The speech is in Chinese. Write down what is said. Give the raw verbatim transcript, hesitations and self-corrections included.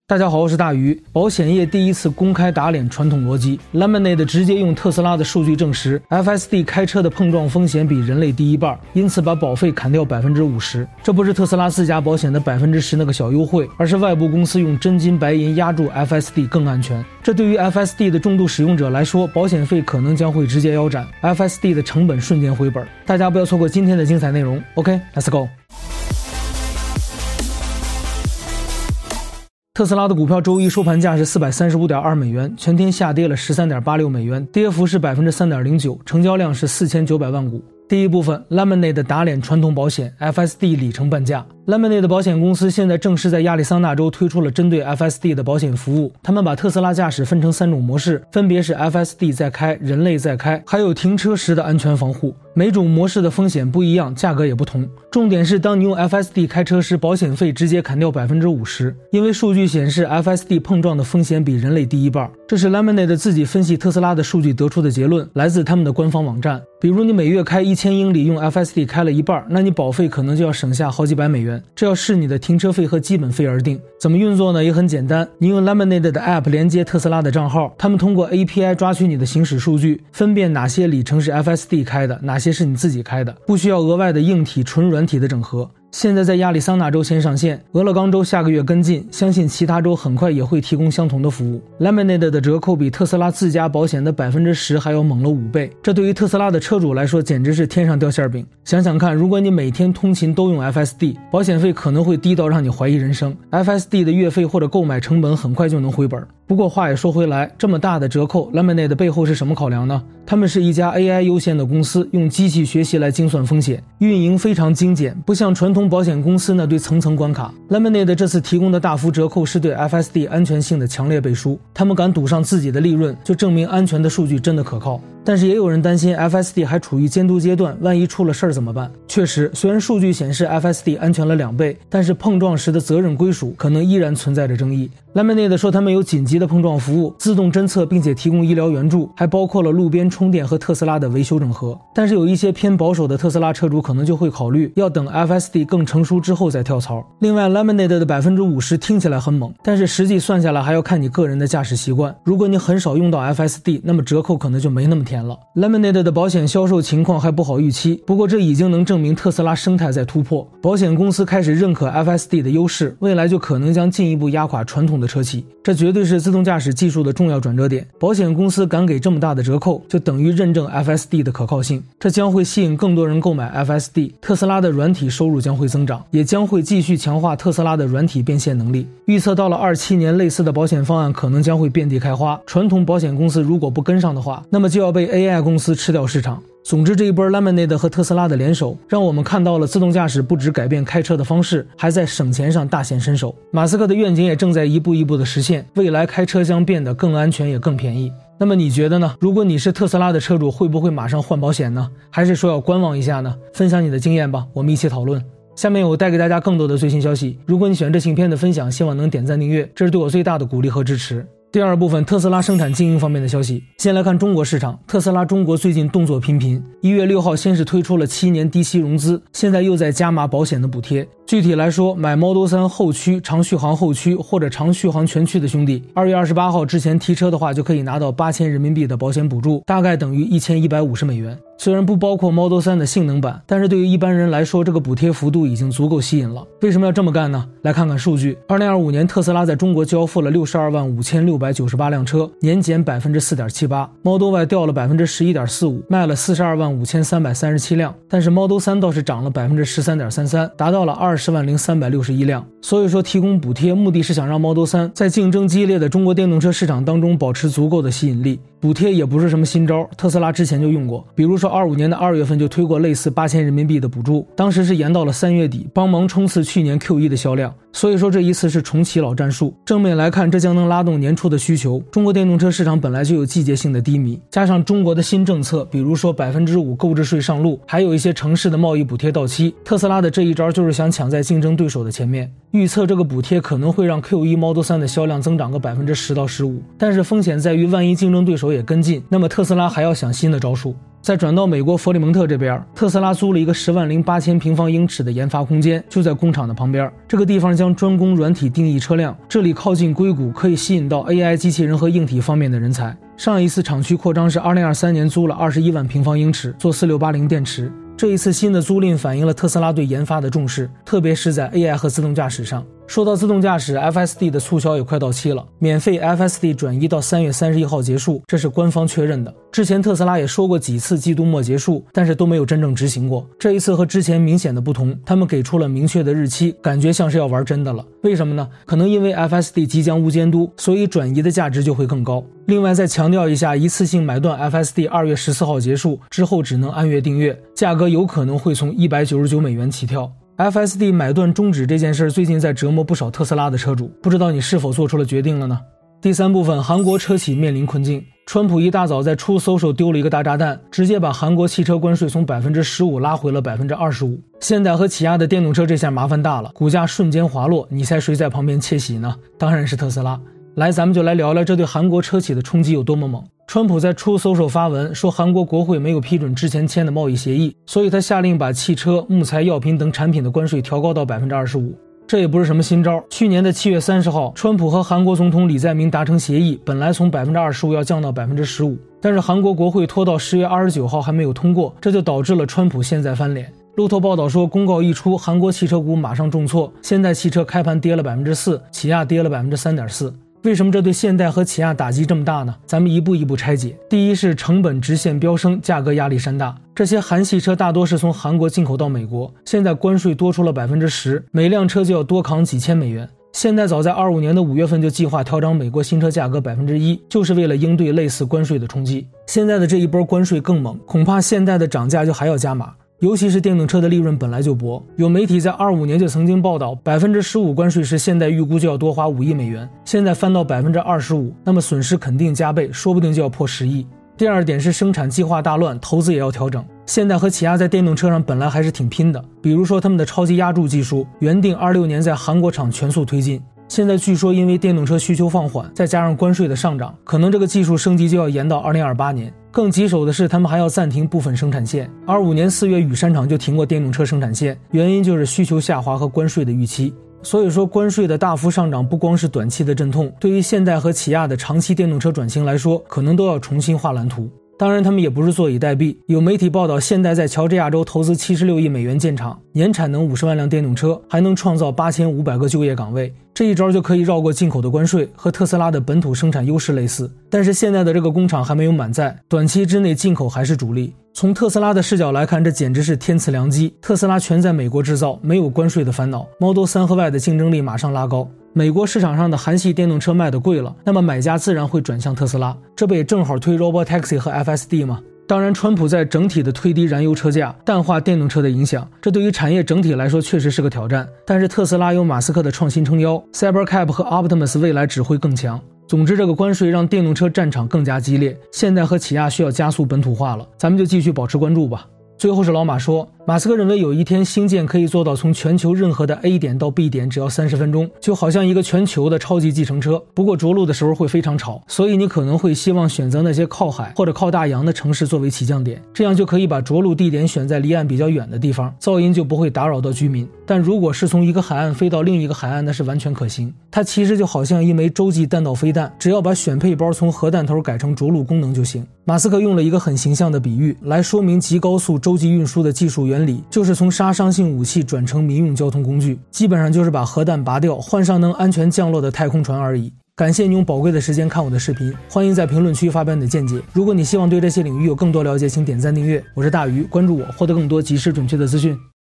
大家好，我是大鱼。保险业第一次公开打脸传统逻辑 ，Lemonade 直接用特斯拉的数据证实 ，F S D 开车的碰撞风险比人类低一半，因此把保费砍掉百分之五十。这不是特斯拉自家保险的百分之十那个小优惠，而是外部公司用真金白银压住 F S D 更安全。这对于 F S D 的重度使用者来说，保险费可能将会直接腰斩 ，F S D 的成本瞬间回本。大家不要错过今天的精彩内容。OK，Let's go。特斯拉的股票周一收盘价是 四百三十五点二美元，全天下跌了 十三点八六美元，跌幅是 百分之三点零九， 成交量是四千九百万股。第一部分 Lemonade 打脸传统保险 F S D 里程半价。Lemonade 保险公司现在正式在亚利桑那州推出了针对 F S D 的保险服务。他们把特斯拉驾驶分成三种模式，分别是 F S D 在开、人类在开，还有停车时的安全防护。每种模式的风险不一样，价格也不同。重点是当你用 F S D 开车时，保险费直接砍掉 百分之五十， 因为数据显示 F S D 碰撞的风险比人类低一半。这是 Lemonade 自己分析特斯拉的数据得出的结论，来自他们的官方网站。比如你每月开一千英里用 F S D 开了一半，那你保费可能就要省下好几百美元，这要视你的停车费和基本费而定。怎么运作呢？也很简单，你用 Lemonade 的 App 连接特斯拉的账号，他们通过 A P I 抓取你的行驶数据，分辨哪些里程是 F S D 开的，哪些是你自己开的，不需要额外的硬体纯软体的整合。现在在亚利桑那州先上线，俄勒冈州下个月跟进，相信其他州很快也会提供相同的服务。Lemonade 的折扣比特斯拉自家保险的 百分之十 还要猛了五倍，这对于特斯拉的车主来说简直是天上掉馅饼。想想看，如果你每天通勤都用 F S D， 保险费可能会低到让你怀疑人生， F S D 的月费或者购买成本很快就能回本。不过话也说回来，这么大的折扣 Lemonade 背后是什么考量呢？他们是一家 A I 优先的公司，用机器学习来精算风险，运营非常精简，不像传统保险公司那对层层关卡。 Lemonade 这次提供的大幅折扣是对 F S D 安全性的强烈背书，他们敢赌上自己的利润，就证明安全的数据真的可靠。但是也有人担心 F S D 还处于监督阶段，万一出了事儿怎么办？确实，虽然数据显示 F S D 安全了两倍，但是碰撞时的责任归属可能依然存在着争议。Lemonade 说他们有紧急的碰撞服务，自动侦测并且提供医疗援助，还包括了路边充电和特斯拉的维修整合。但是有一些偏保守的特斯拉车主可能就会考虑要等 F S D 更成熟之后再跳槽。另外 Lemonade 的 百分之五十 听起来很猛，但是实际算下来还要看你个人的驾驶习惯。如果你很少用到 F S D， 那么折扣可能就没那么甜了。 Lemonade 的保险销售情况还不好预期，不过这已经能证明特斯拉生态在突破，保险公司开始认可 F S D 的优势，未来就可能将进一步压垮传统的车企。这绝对是自动驾驶技术的重要转折点，保险公司敢给这么大的折扣，就等于认证 F S D 的可靠性，这将会吸引更多人购买 F S D， 特斯拉的软体收入将会增长，也将会继续强化特斯拉的软体变现能力。预测到了二七年类似的保险方案可能将会遍地开花，传统保险公司如果不跟上的话，那么就要被 A I 公司吃掉市场。总之，这一波 Lemonade 和特斯拉的联手，让我们看到了自动驾驶不只改变开车的方式，还在省钱上大显身手。马斯克的愿景也正在一步一步的实现，未来开车将变得更安全也更便宜。那么你觉得呢？如果你是特斯拉的车主，会不会马上换保险呢？还是说要观望一下呢？分享你的经验吧，我们一起讨论。下面我带给大家更多的最新消息。如果你喜欢这期影片的分享，希望能点赞订阅，这是对我最大的鼓励和支持。第二部分，特斯拉生产经营方面的消息。先来看中国市场，特斯拉中国最近动作频频。一月六号先是推出了七年低息融资，现在又在加码保险的补贴。具体来说，买 Model 三后驱、长续航后驱或者长续航全驱的兄弟，二月二十八号之前提车的话，就可以拿到八千人民币的保险补助，大概等于一千一百五十美元。虽然不包括 Model 三的性能版，但是对于一般人来说，这个补贴幅度已经足够吸引了。为什么要这么干呢？来看看数据。二零二五年特斯拉在中国交付了六十二万五千六百九十八辆车，年减 百分之四点七八， Model Y 掉了 百分之十一点四五， 卖了四十二万五千三百三十七辆，但是 Model 三倒是涨了 百分之十三点三三， 达到了二十万零三百六十一辆。所以说提供补贴目的是想让 Model 三在竞争激烈的中国电动车市场当中保持足够的吸引力。补贴也不是什么新招，特斯拉之前就用过，比如说二五年的二月份就推过类似八千人民币的补助，当时是延到了三月底，帮忙冲刺去年 Q 一 的销量。所以说这一次是重启老战术。正面来看，这将能拉动年初的需求。中国电动车市场本来就有季节性的低迷，加上中国的新政策，比如说 百分之五 购置税上路，还有一些城市的贸易补贴到期，特斯拉的这一招就是想抢在竞争对手的前面。预测这个补贴可能会让 Q 一 Model 三的销量增长个 百分之十到十五， 但是风险在于万一竞争对手也跟进，那么特斯拉还要想新的招数。 再转到美国佛里蒙特这边，特斯拉租了一个十万零八千平方英尺的研发空间，就在工厂的旁边。这个地方将专攻软体定义车辆，这里靠近硅谷，可以吸引到 A I 机器人和硬体方面的人才。上一次厂区扩张是二零二三年，租了二十一万平方英尺做四六八零电池。这一次新的租赁反映了特斯拉对研发的重视，特别是在 A I 和自动驾驶上。说到自动驾驶 ，F S D 的促销也快到期了，免费 F S D 转移到三月三十一号结束，这是官方确认的。之前特斯拉也说过几次季度末结束，但是都没有真正执行过。这一次和之前明显的不同，他们给出了明确的日期，感觉像是要玩真的了。为什么呢？可能因为 F S D 即将无监督，所以转移的价值就会更高。另外再强调一下，一次性买断 F S D 二月十四号结束之后只能按月订阅，价格有可能会从一百九十九美元起跳。F S D 买断终止这件事最近在折磨不少特斯拉的车主，不知道你是否做出了决定了呢？第三部分，韩国车企面临困境。川普一大早在 Truth Social 丢了一个大炸弹，直接把韩国汽车关税从 百分之十五 拉回了 百分之二十五。现代和起亚的电动车这下麻烦大了，股价瞬间滑落，你猜谁在旁边窃喜呢？当然是特斯拉。来，咱们就来聊聊这对韩国车企的冲击有多么猛。川普在 Truth Social 发文说，韩国国会没有批准之前签的贸易协议，所以他下令把汽车、木材、药品等产品的关税调高到 百分之二十五。这也不是什么新招，去年的七月三十号，川普和韩国总统李在明达成协议，本来从 百分之二十五 要降到 百分之十五， 但是韩国国会拖到十月二十九号还没有通过，这就导致了川普现在翻脸。路透报道说，公告一出，韩国汽车股马上重挫，现代汽车开盘跌了 百分之四， 起亚跌了 百分之三点四。为什么这对现代和起亚打击这么大呢？咱们一步一步拆解。第一是成本直线飙升，价格压力山大。这些韩系车大多是从韩国进口到美国，现在关税多出了 百分之十， 每辆车就要多扛几千美元。现在早在二五年的五月份就计划调涨美国新车价格 百分之一， 就是为了应对类似关税的冲击。现在的这一波关税更猛，恐怕现在的涨价就还要加码。尤其是电动车的利润本来就薄，有媒体在二五年就曾经报道 百分之十五 关税时现代预估就要多花五亿美元，现在翻到 百分之二十五， 那么损失肯定加倍，说不定就要破十亿。第二点是生产计划大乱，投资也要调整。现代和起亚在电动车上本来还是挺拼的，比如说他们的超级压铸技术原定二六年在韩国厂全速推进，现在据说因为电动车需求放缓，再加上关税的上涨，可能这个技术升级就要延到二零二八年。更棘手的是，他们还要暂停部分生产线。二五年四月羽山厂就停过电动车生产线，原因就是需求下滑和关税的预期。所以说，关税的大幅上涨不光是短期的阵痛，对于现代和起亚的长期电动车转型来说，可能都要重新画蓝图。当然他们也不是坐以待毙，有媒体报道，现代在乔治亚州投资七十六亿美元建厂，年产能五十万辆电动车，还能创造八千五百个就业岗位。这一招就可以绕过进口的关税，和特斯拉的本土生产优势类似。但是现在的这个工厂还没有满载，短期之内进口还是主力。从特斯拉的视角来看，这简直是天赐良机，特斯拉全在美国制造，没有关税的烦恼， Model 三和 Y 的竞争力马上拉高。美国市场上的韩系电动车卖得贵了，那么买家自然会转向特斯拉，这不也正好推 Robotaxi 和 F S D 吗？当然，川普在整体的推低燃油车价，淡化电动车的影响，这对于产业整体来说确实是个挑战。但是特斯拉有马斯克的创新撑腰， Cybercab 和 Optimus 未来只会更强。总之，这个关税让电动车战场更加激烈，现代和起亚需要加速本土化了，咱们就继续保持关注吧。最后是老马说，马斯克认为有一天星舰可以做到从全球任何的 A 点到 B 点只要三十分钟，就好像一个全球的超级计程车。不过着陆的时候会非常吵，所以你可能会希望选择那些靠海或者靠大洋的城市作为起降点，这样就可以把着陆地点选在离岸比较远的地方，噪音就不会打扰到居民。但如果是从一个海岸飞到另一个海岸，那是完全可行。它其实就好像一枚洲际弹道飞弹，只要把选配包从核弹头改成着陆功能就行。马斯克用了一个很形象的比喻来说明极高速洲际运输的技术原理，就是从杀伤性武器转成民用交通工具，基本上就是把核弹拔掉，换上能安全降落的太空船而已。感谢你用宝贵的时间看我的视频，欢迎在评论区发表你的见解。如果你希望对这些领域有更多了解，请点赞订阅。我是大鱼，关注我，获得更多及时准确的资讯。